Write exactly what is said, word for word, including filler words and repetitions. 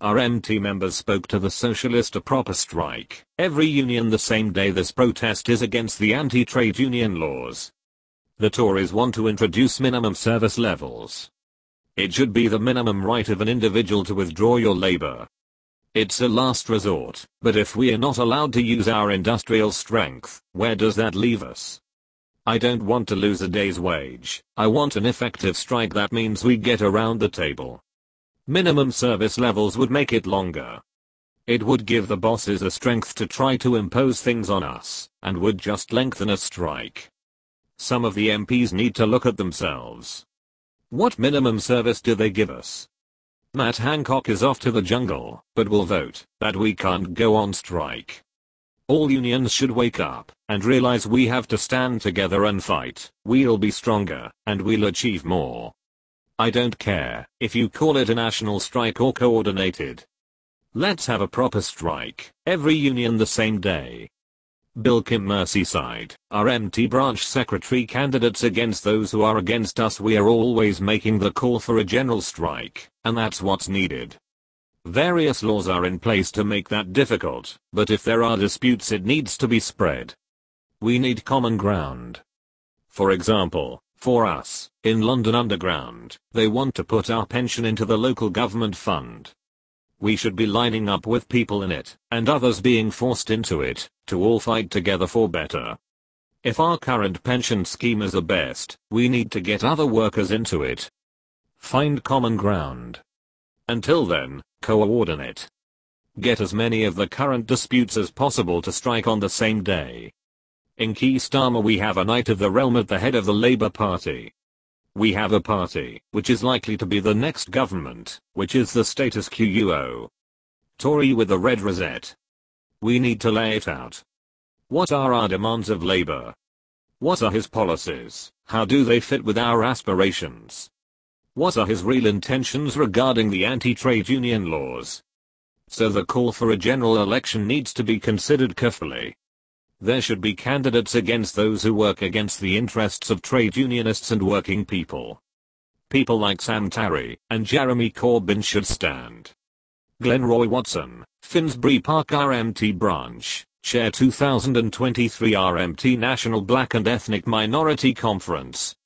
R M T members spoke to the Socialist a proper strike. Every union the same day. This protest is against the anti-trade union laws. The Tories want to introduce minimum service levels. It should be the minimum right of an individual to withdraw your labor. It's a last resort, but if we are not allowed to use our industrial strength, where does that leave us? I don't want to lose a day's wage. I want an effective strike that means we get around the table. Minimum service levels would make it longer. It would give the bosses the strength to try to impose things on us, and would just lengthen a strike. Some of the M Ps need to look at themselves. What minimum service do they give us? Matt Hancock is off to the jungle, but will vote that we can't go on strike. All unions should wake up and realize we have to stand together and fight. We'll be stronger, and we'll achieve more. I don't care if you call it a national strike or coordinated. Let's have a proper strike, every union the same day. Bill Kim, Merseyside, R M T branch secretary. Candidates against those who are against us. We are always making the call for a general strike, and that's what's needed. Various laws are in place to make that difficult, but if there are disputes it needs to be spread. We need common ground. For example, for us, in London Underground, they want to put our pension into the local government fund. We should be lining up with people in it, and others being forced into it, to all fight together for better. If our current pension scheme is the best, we need to get other workers into it. Find common ground. Until then, coordinate. Get as many of the current disputes as possible to strike on the same day. In Keir Starmer we have a Knight of the Realm at the head of the Labour Party. We have a party, which is likely to be the next government, which is the status quo. Tory with the red rosette. We need to lay it out. What are our demands of Labour? What are his policies? How do they fit with our aspirations? What are his real intentions regarding the anti-trade union laws? So the call for a general election needs to be considered carefully. There should be candidates against those who work against the interests of trade unionists and working people. People like Sam Tarry and Jeremy Corbyn should stand. Glenroy Watson, Finsbury Park R M T branch, Chair two thousand twenty-three R M T National Black and Ethnic Minority Conference.